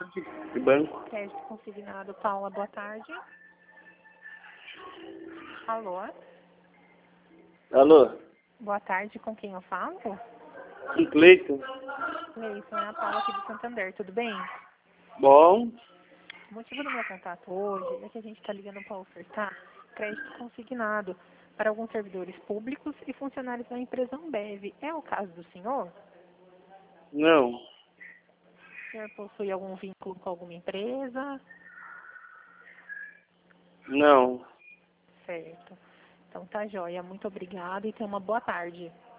de banco. Crédito consignado, Paula, boa tarde. Alô? Alô? Boa tarde, com quem eu falo? Um Cleiton? Cleison, é a Paula aqui do Santander, tudo bem? Bom. O motivo do meu contato hoje é que a gente está ligando para ofertar crédito consignado para alguns servidores públicos e funcionários da empresa Ambev. É o caso do senhor? Não. O senhor possui algum vínculo com alguma empresa? Não. Certo. Então tá joia. Muito obrigada e tenha uma boa tarde.